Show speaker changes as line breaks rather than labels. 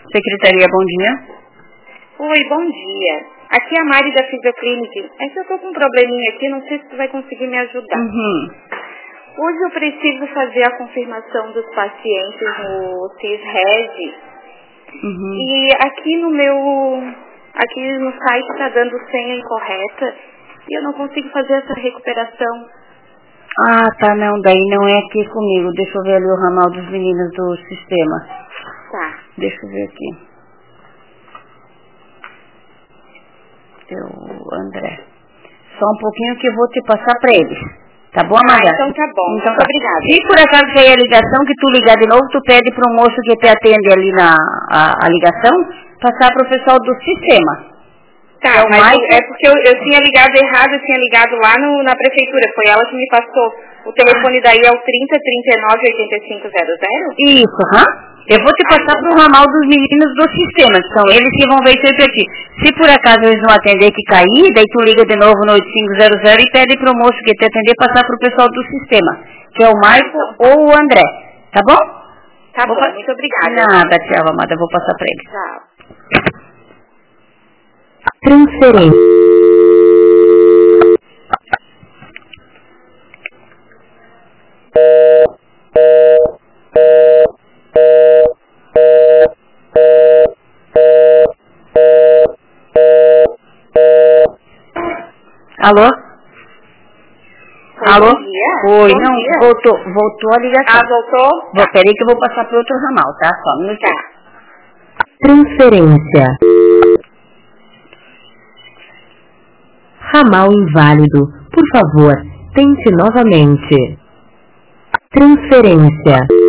Secretaria, bom dia.
Oi, bom dia. Aqui é a Mari da Fisioclinic. É que eu tô com um probleminha aqui, não sei se tu vai conseguir me ajudar. Hoje eu preciso fazer a confirmação dos pacientes no CISRED. E aqui no site está dando senha incorreta e eu não consigo fazer essa recuperação.
Ah, tá, não, daí não é aqui comigo. Deixa eu ver ali o ramal dos meninos do sistema.
Tá.
Deixa eu ver aqui. André. Só um pouquinho que eu vou te passar para eles. Tá bom, Amanda?
Então tá bom.
Então,
muito obrigada.
Se por acaso cair a ligação, que tu ligar de novo, tu pede para o moço que te atende ali a ligação, passar para o pessoal do sistema.
Tá, mas é porque eu tinha ligado errado, eu tinha ligado lá na prefeitura. Foi ela que me passou. O telefone daí é o 3039-8500?
Isso, Eu vou te passar para o ramal dos meninos do sistema, que são eles que vão ver isso aí pra ti. Se por acaso eles não atender que cair, daí tu liga de novo no 8500 e pede para o moço que te atender passar para o pessoal do sistema, que é o Marco ou o André, tá bom?
Tá bom, muito obrigada.
Nada, tchau, amada, vou passar para eles.
Tchau.
Transferência.
Alô? Alô?
Bom dia.
Oi,
Bom
não,
dia.
voltou a ligação.
Voltou?
Peraí que eu vou passar para outro ramal, tá? Só um minutinho.
Tá.
Transferência. Ramal inválido. Por favor, tente novamente. Transferência.